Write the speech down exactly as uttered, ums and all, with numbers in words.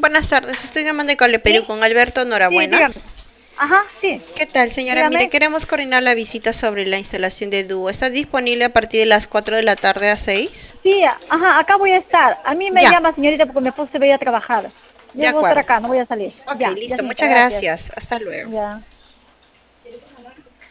Buenas tardes, estoy llamando de Cable Perú ¿Sí? con Alberto Sí, dígame. Norabuenas. Ajá, sí, ¿Qué tal, señora? Mire, dígame. queremos coordinar la visita sobre la instalación de dúo. ¿Está disponible a partir de las cuatro de la tarde a seis? Sí, ajá, acá voy a estar. A mí me Ya, llama señorita porque mi esposo se va a ir a trabajar. de Yo voy a estar acuerdo. acá, no voy a salir. Ok, Ya, ya listo, señorita, muchas gracias. gracias. Hasta luego. Ya.